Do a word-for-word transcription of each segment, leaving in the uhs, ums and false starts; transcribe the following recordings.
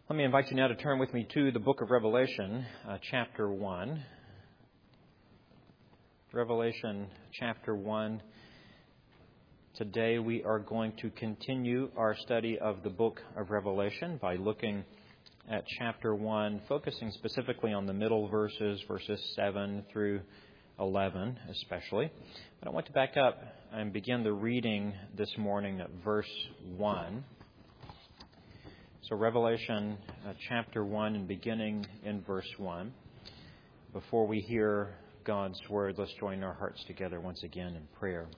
Let me invite you now to turn with me to the book of Revelation, uh, chapter one. Revelation chapter one. Today we are going to continue our study of the book of Revelation by looking at chapter one, focusing specifically on the middle verses, verses seven through eleven especially. But I want to back up and begin the reading this morning at verse one. So Revelation uh, chapter one and beginning in verse one. Before we hear God's word, let's join our hearts together once again in prayer.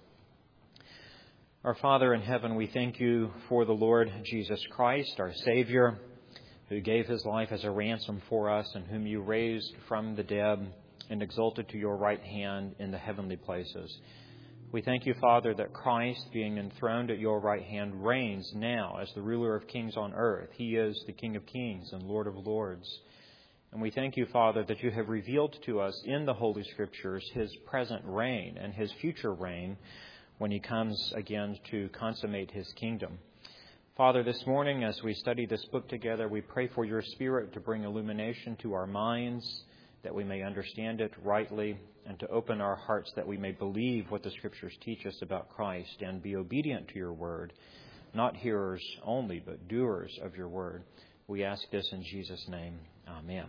Our Father in heaven, we thank you for the Lord Jesus Christ, our Savior, who gave his life as a ransom for us and whom you raised from the dead and exalted to your right hand in the heavenly places. We thank you, Father, that Christ, being enthroned at your right hand, reigns now as the ruler of kings on earth. He is the King of kings and Lord of lords. And we thank you, Father, that you have revealed to us in the Holy Scriptures his present reign and his future reign when he comes again to consummate his kingdom. Father, this morning as we study this book together, we pray for your Spirit to bring illumination to our minds, that we may understand it rightly, and to open our hearts that we may believe what the Scriptures teach us about Christ and be obedient to your word, not hearers only, but doers of your word. We ask this in Jesus' name. Amen.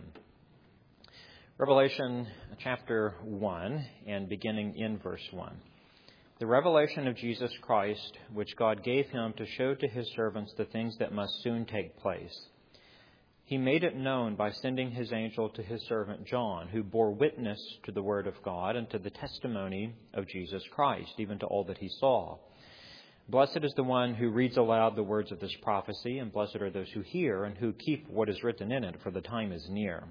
Revelation chapter one, and beginning in verse one. The revelation of Jesus Christ, which God gave him to show to his servants the things that must soon take place. He made it known by sending his angel to his servant John, who bore witness to the word of God and to the testimony of Jesus Christ, even to all that he saw. Blessed is the one who reads aloud the words of this prophecy, and blessed are those who hear and who keep what is written in it, for the time is near.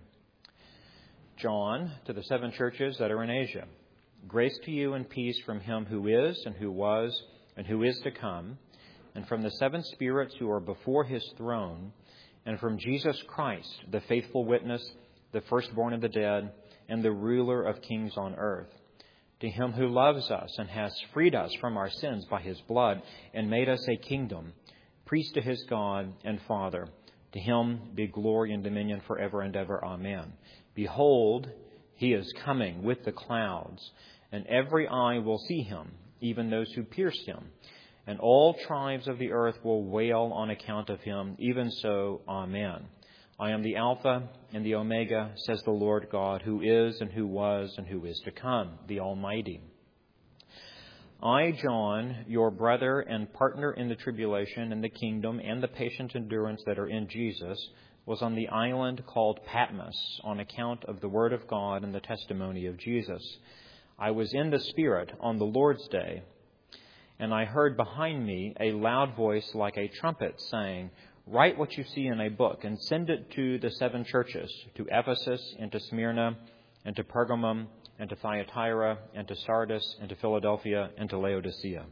John, to the seven churches that are in Asia. Grace to you and peace from him who is, and who was, and who is to come, and from the seven spirits who are before his throne, and from Jesus Christ, the faithful witness, the firstborn of the dead, and the ruler of kings on earth. To him who loves us and has freed us from our sins by his blood, and made us a kingdom, priest to his God and Father. To him be glory and dominion forever and ever. Amen. Behold, he is coming with the clouds, and every eye will see him, even those who pierced him. And all tribes of the earth will wail on account of him. Even so, Amen. I am the Alpha and the Omega, says the Lord God, who is and who was and who is to come, the Almighty. I, John, your brother and partner in the tribulation and the kingdom and the patient endurance that are in Jesus, was on the island called Patmos on account of the word of God and the testimony of Jesus. I was in the Spirit on the Lord's day, and I heard behind me a loud voice like a trumpet saying, Write what you see in a book and send it to the seven churches, to Ephesus and to Smyrna and to Pergamum and to Thyatira and to Sardis and to Philadelphia and to Laodicea.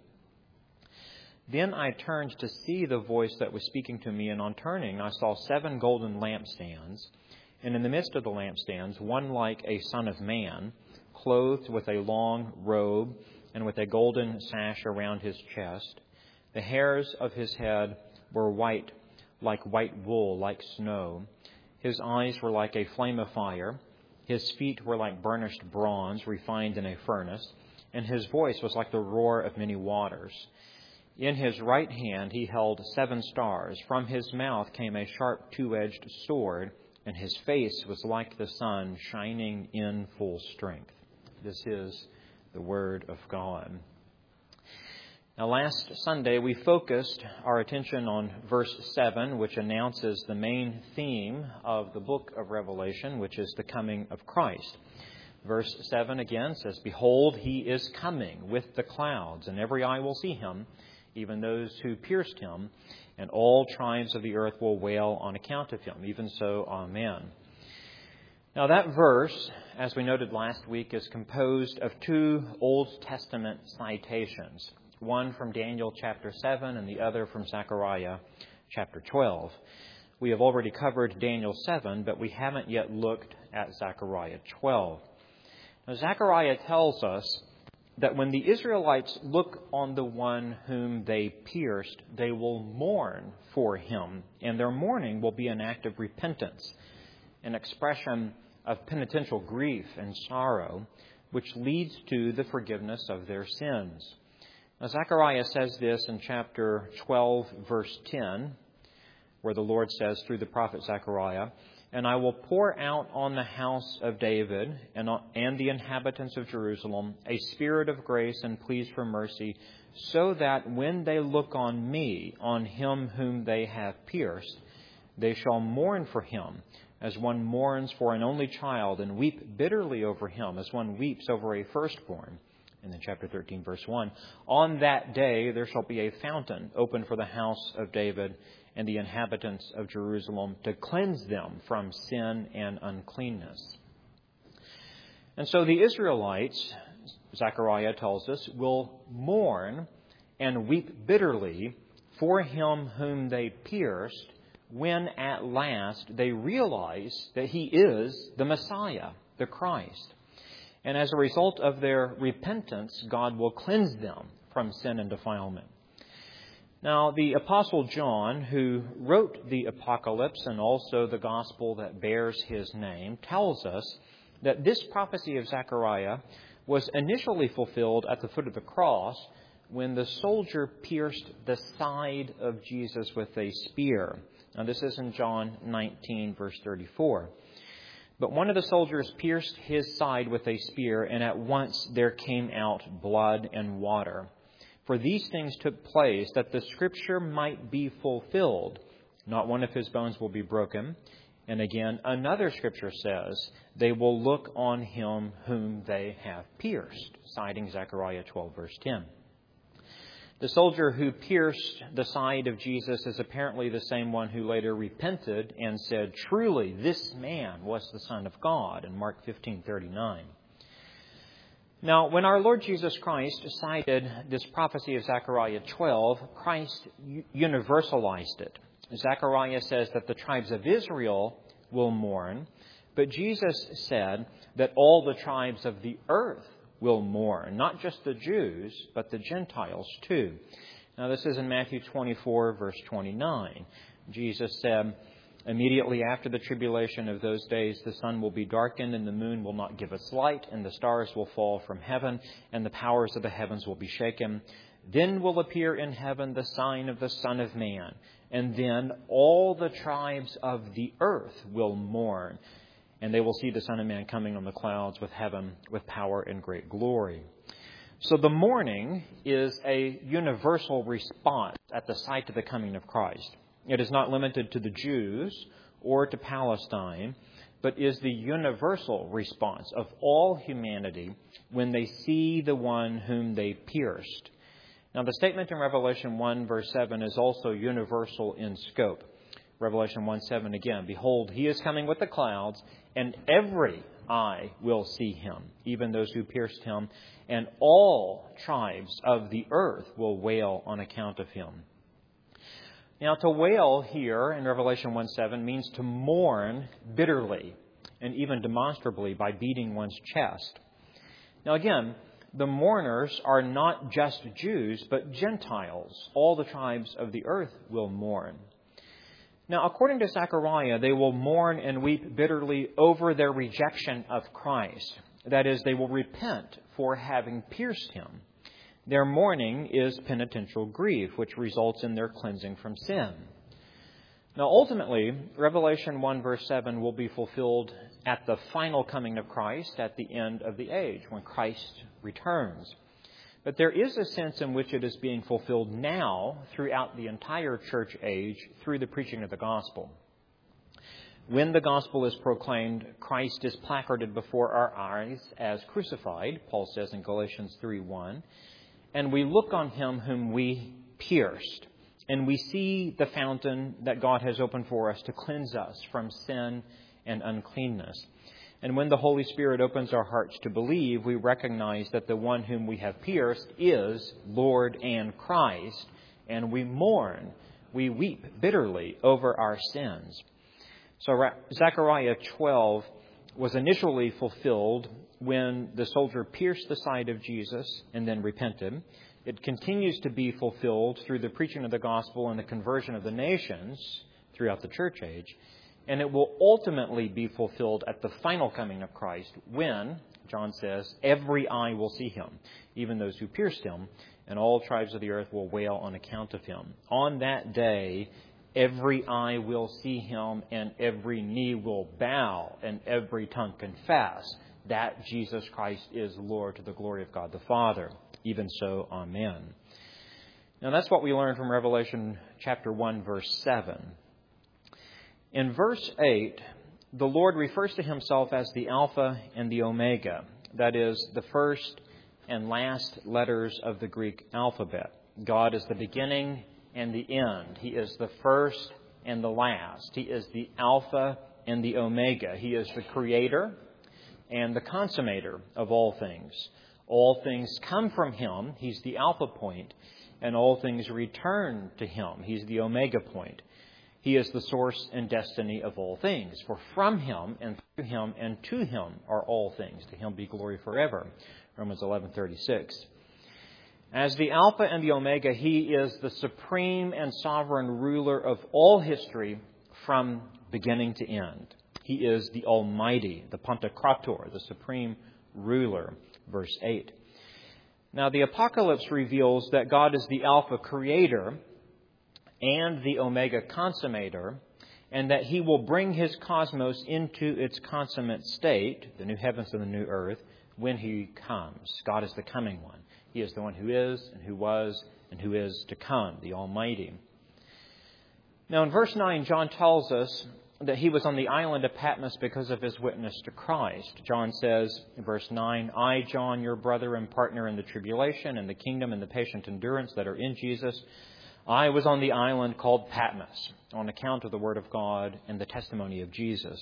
Then I turned to see the voice that was speaking to me, and on turning I saw seven golden lampstands, and in the midst of the lampstands one like a son of man, clothed with a long robe and with a golden sash around his chest. The hairs of his head were white, like white wool, like snow. His eyes were like a flame of fire. His feet were like burnished bronze refined in a furnace, and his voice was like the roar of many waters. In his right hand he held seven stars. From his mouth came a sharp two-edged sword, and his face was like the sun shining in full strength. This is the word of God. Now, last Sunday we focused our attention on verse seven, which announces the main theme of the book of Revelation, which is the coming of Christ. Verse seven again says, Behold, he is coming with the clouds, and every eye will see him, even those who pierced him, and all tribes of the earth will wail on account of him. Even so, Amen. Now that verse, as we noted last week, is composed of two Old Testament citations, one from Daniel chapter seven and the other from Zechariah chapter twelve. We have already covered Daniel seven, but we haven't yet looked at Zechariah twelve. Now Zechariah tells us that when the Israelites look on the one whom they pierced, they will mourn for him, and their mourning will be an act of repentance, an expression of penitential grief and sorrow, which leads to the forgiveness of their sins. Now, Zechariah says this in chapter twelve, verse ten, where the Lord says through the prophet Zechariah, "And I will pour out on the house of David and, on, and the inhabitants of Jerusalem a spirit of grace and pleas for mercy, so that when they look on me, on him whom they have pierced, they shall mourn for him, as one mourns for an only child, and weep bitterly over him, as one weeps over a firstborn." And then chapter thirteen, verse one, "On that day there shall be a fountain open for the house of David and the inhabitants of Jerusalem, to cleanse them from sin and uncleanness." And so the Israelites, Zechariah tells us, will mourn and weep bitterly for him whom they pierced, when at last they realize that he is the Messiah, the Christ. And as a result of their repentance, God will cleanse them from sin and defilement. Now, the Apostle John, who wrote the Apocalypse and also the Gospel that bears his name, tells us that this prophecy of Zechariah was initially fulfilled at the foot of the cross when the soldier pierced the side of Jesus with a spear. Now, this is in John nineteen, verse thirty-four. "But one of the soldiers pierced his side with a spear, and at once there came out blood and water. For these things took place that the scripture might be fulfilled. Not one of his bones will be broken." And again, another scripture says, "They will look on him whom they have pierced," citing Zechariah twelve, verse ten. The soldier who pierced the side of Jesus is apparently the same one who later repented and said, "Truly, this man was the Son of God," in Mark fifteen thirty-nine. Now, when our Lord Jesus Christ cited this prophecy of Zechariah twelve, Christ universalized it. Zechariah says that the tribes of Israel will mourn, but Jesus said that all the tribes of the earth will mourn, not just the Jews, but the Gentiles too. Now, this is in Matthew twenty-four, verse twenty-nine. Jesus said, "Immediately after the tribulation of those days, the sun will be darkened, and the moon will not give its light, and the stars will fall from heaven, and the powers of the heavens will be shaken. Then will appear in heaven the sign of the Son of Man, and then all the tribes of the earth will mourn, and they will see the Son of Man coming on the clouds with heaven with power and great glory." So the mourning is a universal response at the sight of the coming of Christ. It is not limited to the Jews or to Palestine, but is the universal response of all humanity when they see the one whom they pierced. Now, the statement in Revelation one, verse seven is also universal in scope. Revelation one seven again, "Behold, he is coming with the clouds, and every eye will see him, even those who pierced him, and all tribes of the earth will wail on account of him." Now, to wail here in Revelation one seven means to mourn bitterly and even demonstrably by beating one's chest. Now, again, the mourners are not just Jews, but Gentiles. All the tribes of the earth will mourn. Now, according to Zechariah, they will mourn and weep bitterly over their rejection of Christ. That is, they will repent for having pierced him. Their mourning is penitential grief, which results in their cleansing from sin. Now, ultimately, Revelation one, verse seven will be fulfilled at the final coming of Christ at the end of the age, when Christ returns. But there is a sense in which it is being fulfilled now throughout the entire church age through the preaching of the gospel. When the gospel is proclaimed, Christ is placarded before our eyes as crucified, Paul says in Galatians three one, and we look on him whom we pierced, and we see the fountain that God has opened for us to cleanse us from sin and uncleanness. And when the Holy Spirit opens our hearts to believe, we recognize that the one whom we have pierced is Lord and Christ, and we mourn, we weep bitterly over our sins. So Zechariah twelve was initially fulfilled when the soldier pierced the side of Jesus and then repented. It continues to be fulfilled through the preaching of the gospel and the conversion of the nations throughout the church age. And it will ultimately be fulfilled at the final coming of Christ when, John says, every eye will see him, even those who pierced him, and all tribes of the earth will wail on account of him. On that day, every eye will see him, and every knee will bow, and every tongue confess that Jesus Christ is Lord, to the glory of God the Father. Even so, amen. Now that's what we learn from Revelation chapter one, verse seven. In verse eight, the Lord refers to himself as the Alpha and the Omega. That is, the first and last letters of the Greek alphabet. God is the beginning and the end. He is the first and the last. He is the Alpha and the Omega. He is the creator and the consummator of all things. All things come from him. He's the alpha point. And all things return to him. He's the omega point. He is the source and destiny of all things. For from him and through him and to him are all things. To him be glory forever. Romans eleven thirty-six. As the Alpha and the Omega, he is the supreme and sovereign ruler of all history from beginning to end. He is the Almighty, the Pantocrator, the supreme ruler. Verse eight. Now the Apocalypse reveals that God is the Alpha creator and the Omega consummator, and that he will bring his cosmos into its consummate state, the new heavens and the new earth, when he comes. God is the coming one. He is the one who is and who was and who is to come, the Almighty. Now in verse nine, John tells us that he was on the island of Patmos because of his witness to Christ. John says in verse nine, I, John, your brother and partner in the tribulation and the kingdom and the patient endurance that are in Jesus, I was on the island called Patmos on account of the word of God and the testimony of Jesus.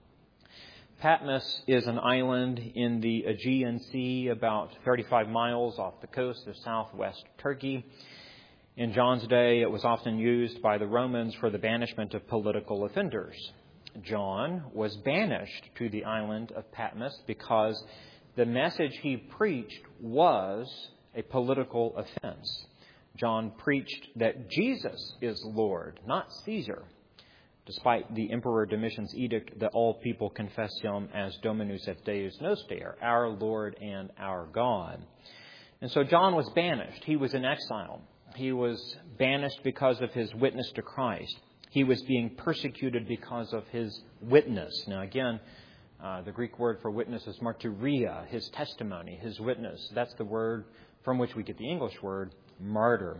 Patmos is an island in the Aegean Sea, about thirty-five miles off the coast of southwest Turkey. In John's day, it was often used by the Romans for the banishment of political offenders. John was banished to the island of Patmos because the message he preached was a political offense. John preached that Jesus is Lord, not Caesar, despite the Emperor Domitian's edict that all people confess him as Dominus et Deus Noster, our Lord and our God. And so John was banished. He was in exile. He was banished because of his witness to Christ. He was being persecuted because of his witness. Now again, uh, the Greek word for witness is martyria, his testimony, his witness. That's the word from which we get the English word martyr.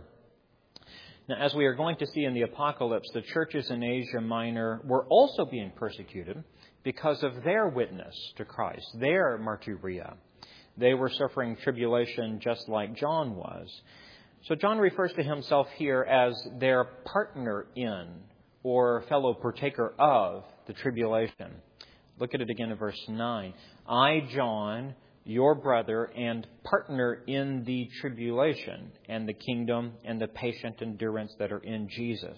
Now, as we are going to see in the Apocalypse, the churches in Asia Minor were also being persecuted because of their witness to Christ, their martyria. They were suffering tribulation just like John was. So John refers to himself here as their partner in or fellow partaker of the tribulation. Look at it again in verse nine. I, John, your brother and partner in the tribulation and the kingdom and the patient endurance that are in Jesus.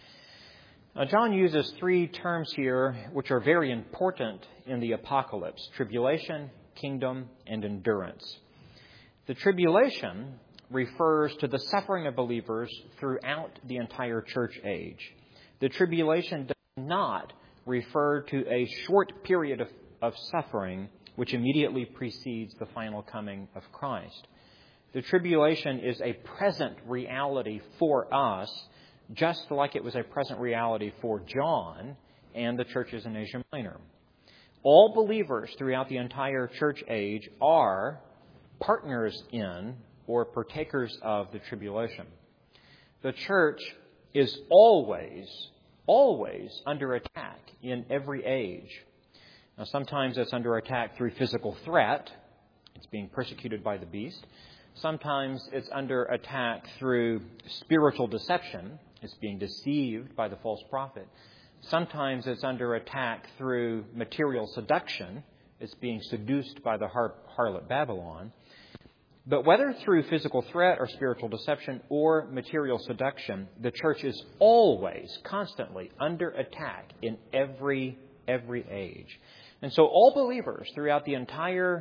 Now, John uses three terms here which are very important in the Apocalypse: tribulation, kingdom, and endurance. The tribulation refers to the suffering of believers throughout the entire church age. The tribulation does not refer to a short period of, of suffering which immediately precedes the final coming of Christ. The tribulation is a present reality for us, just like it was a present reality for John and the churches in Asia Minor. All believers throughout the entire church age are partners in or partakers of the tribulation. The church is always, always under attack in every age. Now, sometimes it's under attack through physical threat. It's being persecuted by the beast. Sometimes it's under attack through spiritual deception. It's being deceived by the false prophet. Sometimes it's under attack through material seduction. It's being seduced by the har- harlot Babylon. But whether through physical threat or spiritual deception or material seduction, the church is always, constantly under attack in every, every age. And so all believers throughout the entire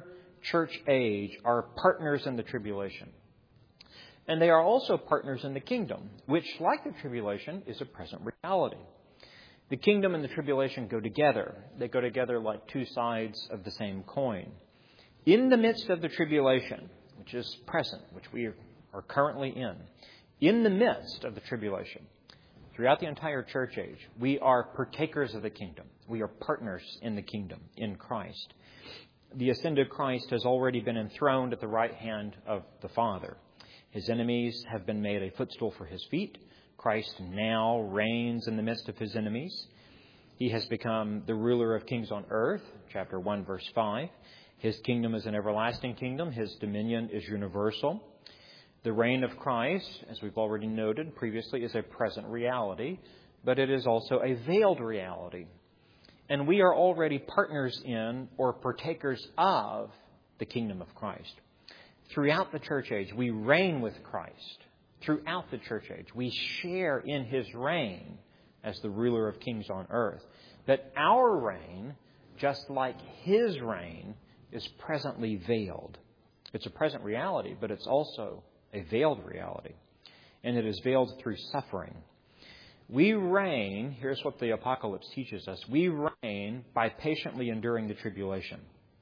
church age are partners in the tribulation. And they are also partners in the kingdom, which, like the tribulation, is a present reality. The kingdom and the tribulation go together. They go together like two sides of the same coin. In the midst of the tribulation, which is present, which we are currently in, in the midst of the tribulation, throughout the entire church age, we are partakers of the kingdom. We are partners in the kingdom, in Christ. The ascended Christ has already been enthroned at the right hand of the Father. His enemies have been made a footstool for his feet. Christ now reigns in the midst of his enemies. He has become the ruler of kings on earth, chapter one, verse five. His kingdom is an everlasting kingdom. His dominion is universal. The reign of Christ, as we've already noted previously, is a present reality, but it is also a veiled reality. And we are already partners in or partakers of the kingdom of Christ. Throughout the church age, we reign with Christ. Throughout the church age, we share in his reign as the ruler of kings on earth. But our reign, just like his reign, is presently veiled. It's a present reality, but it's also a veiled reality. And it is veiled through suffering. We reign, here's what the Apocalypse teaches us, we reign by patiently enduring the tribulation.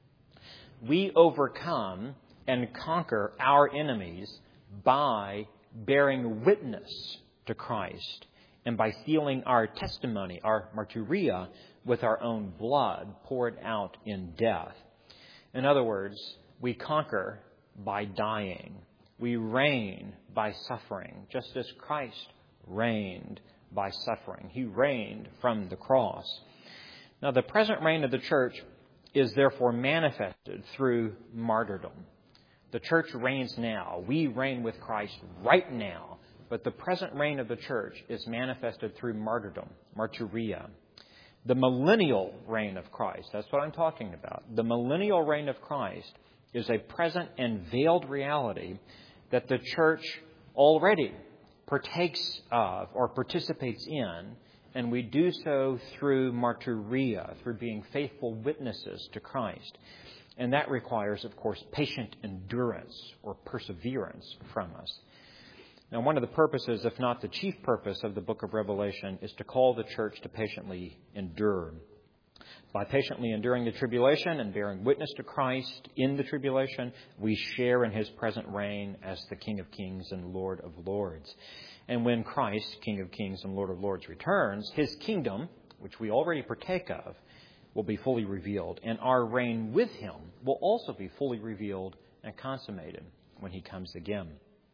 We overcome and conquer our enemies by bearing witness to Christ and by sealing our testimony, our martyria, with our own blood poured out in death. In other words, we conquer by dying. We reign by suffering, just as Christ reigned by suffering. He reigned from the cross. Now, the present reign of the church is therefore manifested through martyrdom. The church reigns now. We reign with Christ right now. But the present reign of the church is manifested through martyrdom, martyria. The millennial reign of Christ, that's what I'm talking about. The millennial reign of Christ is a present and veiled reality that the church already partakes of or participates in, and we do so through martyria, through being faithful witnesses to Christ. And that requires, of course, patient endurance or perseverance from us. Now, one of the purposes, if not the chief purpose of the book of Revelation, is to call the church to patiently endure. By patiently enduring the tribulation and bearing witness to Christ in the tribulation, we share in his present reign as the King of Kings and Lord of Lords. And when Christ, King of Kings and Lord of Lords, returns, his kingdom, which we already partake of, will be fully revealed. And our reign with him will also be fully revealed and consummated when he comes again.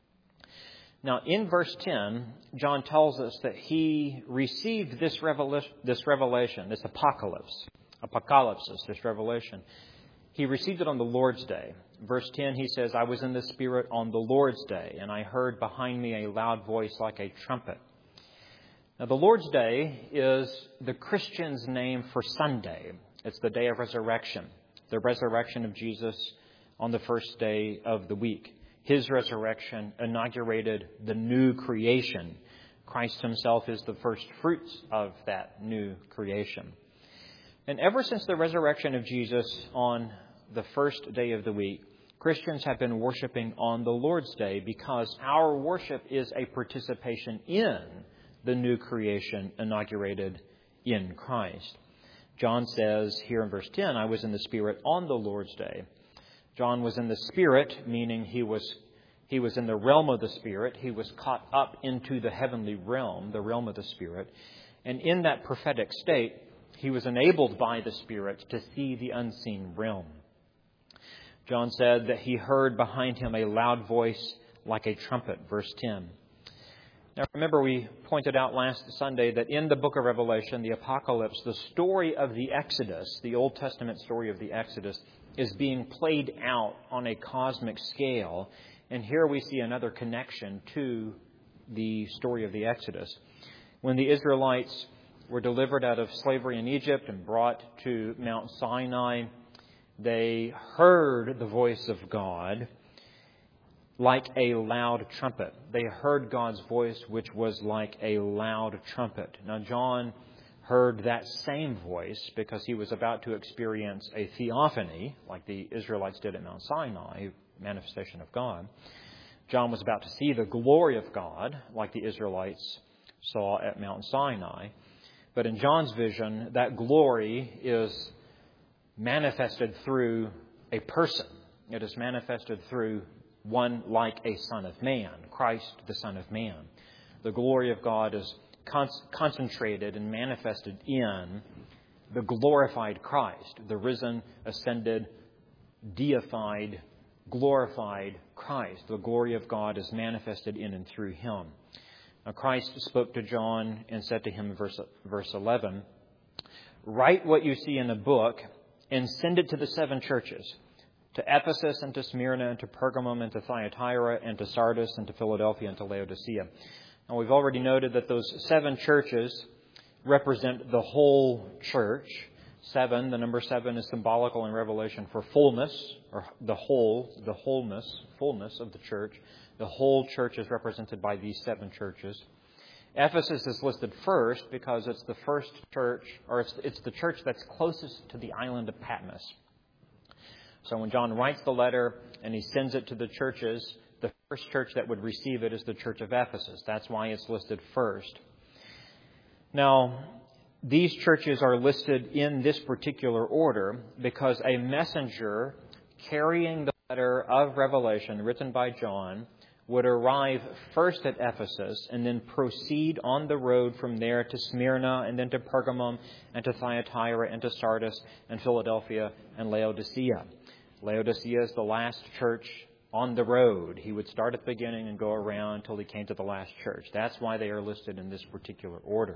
Now, in verse ten, John tells us that he received this revelation, this revelation, this apocalypse, apocalypsis, this revelation. He received it on the Lord's day. Verse ten, he says, I was in the Spirit on the Lord's day, and I heard behind me a loud voice like a trumpet. Now, the Lord's Day is the Christian's name for Sunday. It's the day of resurrection, the resurrection of Jesus on the first day of the week. His resurrection inaugurated the new creation. Christ himself is the first fruits of that new creation. And ever since the resurrection of Jesus on the first day of the week, Christians have been worshiping on the Lord's Day because our worship is a participation in the new creation inaugurated in Christ. John says here in verse ten, I was in the Spirit on the Lord's Day. John was in the Spirit, meaning he was he was in the realm of the Spirit. He was caught up into the heavenly realm, the realm of the Spirit. And in that prophetic state, he was enabled by the Spirit to see the unseen realm. John said that he heard behind him a loud voice like a trumpet, verse ten. Now, remember, we pointed out last Sunday that in the book of Revelation, the Apocalypse, the story of the Exodus, the Old Testament story of the Exodus, is being played out on a cosmic scale. And here we see another connection to the story of the Exodus. When the Israelites were delivered out of slavery in Egypt and brought to Mount Sinai, they heard the voice of God like a loud trumpet. They heard God's voice, which was like a loud trumpet. Now, John heard that same voice because he was about to experience a theophany, like the Israelites did at Mount Sinai, manifestation of God. John was about to see the glory of God, like the Israelites saw at Mount Sinai. But in John's vision, that glory is manifested through a person. It is manifested through one like a Son of Man, Christ the Son of Man. The glory of God is con- concentrated and manifested in the glorified Christ, the risen, ascended, deified, glorified Christ. The glory of God is manifested in and through Him. Now Christ spoke to John and said to him in verse, verse eleven, "Write what you see in a book and send it to the seven churches, to Ephesus and to Smyrna and to Pergamum and to Thyatira and to Sardis and to Philadelphia and to Laodicea." Now we've already noted that those seven churches represent the whole church. Seven, the number seven is symbolical in Revelation for fullness, or the whole, the wholeness, fullness of the church. The whole church is represented by these seven churches. Ephesus is listed first because it's the first church, or it's, it's the church that's closest to the island of Patmos. So when John writes the letter and he sends it to the churches, the first church that would receive it is the church of Ephesus. That's why it's listed first. Now, these churches are listed in this particular order because a messenger carrying the letter of Revelation written by John would arrive first at Ephesus and then proceed on the road from there to Smyrna and then to Pergamum and to Thyatira and to Sardis and Philadelphia and Laodicea. Laodicea is the last church on the road. He would start at the beginning and go around until he came to the last church. That's why they are listed in this particular order.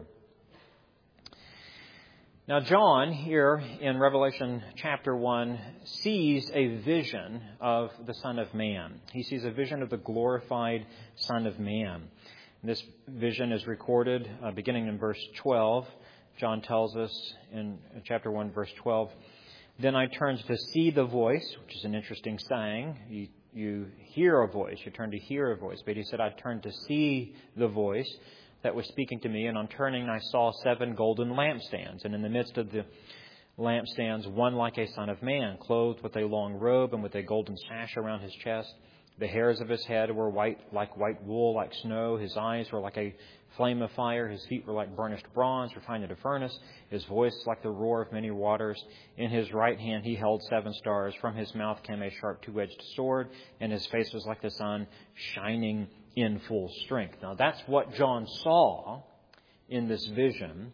Now, John, here in Revelation chapter one, sees a vision of the Son of Man. He sees a vision of the glorified Son of Man. This vision is recorded uh, beginning in verse twelve. John tells us in chapter one, verse twelve, "Then I turned to see the voice," which is an interesting saying. You, you hear a voice. You turn to hear a voice. But he said, "I turned to see the voice that was speaking to me, and on turning I saw seven golden lampstands, and in the midst of the lampstands one like a son of man, clothed with a long robe and with a golden sash around his chest. The hairs of his head were white like white wool, like snow. His eyes were like a flame of fire. His feet were like burnished bronze, refined in a furnace. His voice like the roar of many waters. In his right hand he held seven stars. From his mouth came a sharp two-edged sword, and his face was like the sun, shining in full strength." Now that's what John saw in this vision.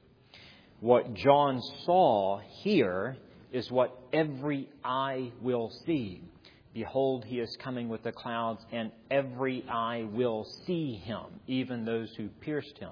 What John saw here is what every eye will see. "Behold, he is coming with the clouds, and every eye will see him, even those who pierced him.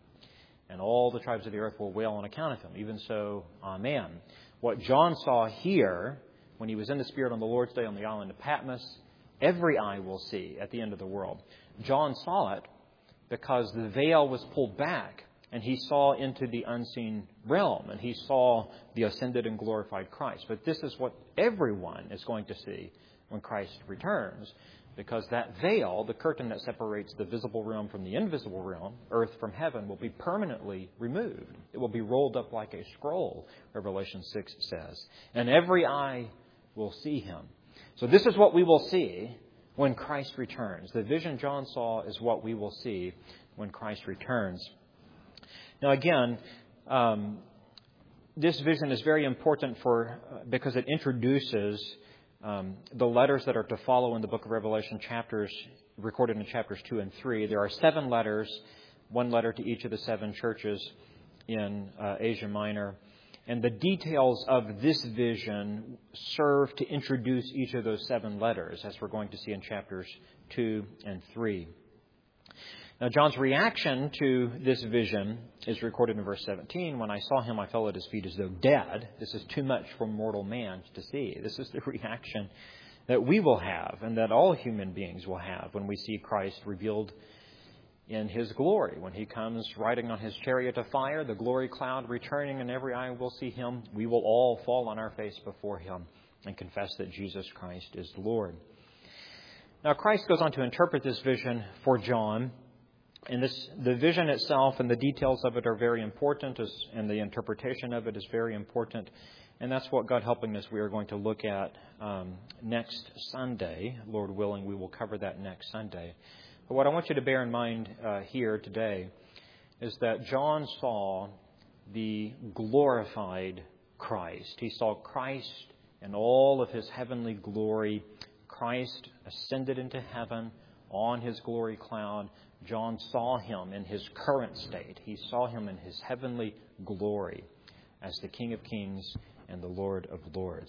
And all the tribes of the earth will wail on account of him. Even so, Amen." What John saw here, when he was in the Spirit on the Lord's Day on the island of Patmos, every eye will see at the end of the world. John saw it because the veil was pulled back, and he saw into the unseen realm, and he saw the ascended and glorified Christ. But this is what everyone is going to see when Christ returns, because that veil, the curtain that separates the visible realm from the invisible realm, earth from heaven, will be permanently removed. It will be rolled up like a scroll, Revelation six says. And every eye will see him. So this is what we will see when Christ returns. The vision John saw is what we will see when Christ returns. Now again, um, this vision is very important for uh, because it introduces um, the letters that are to follow in the book of Revelation, chapters recorded in chapters two and three. There are seven letters, one letter to each of the seven churches in uh, Asia Minor. And the details of this vision serve to introduce each of those seven letters, as we're going to see in chapters two and three. Now, John's reaction to this vision is recorded in verse seventeen. "When I saw him, I fell at his feet as though dead." This is too much for mortal man to see. This is the reaction that we will have and that all human beings will have when we see Christ revealed in his glory. When he comes riding on his chariot of fire, the glory cloud returning, and every eye will see him, we will all fall on our face before him and confess that Jesus Christ is Lord. Now, Christ goes on to interpret this vision for John And this, the vision itself and the details of it are very important, as, and the interpretation of it is very important. And that's what, God helping us, we are going to look at um, next Sunday. Lord willing, we will cover that next Sunday. But what I want you to bear in mind uh, here today is that John saw the glorified Christ. He saw Christ in all of his heavenly glory. Christ ascended into heaven on his glory cloud. John saw him in his current state. He saw him in his heavenly glory as the King of Kings and the Lord of Lords.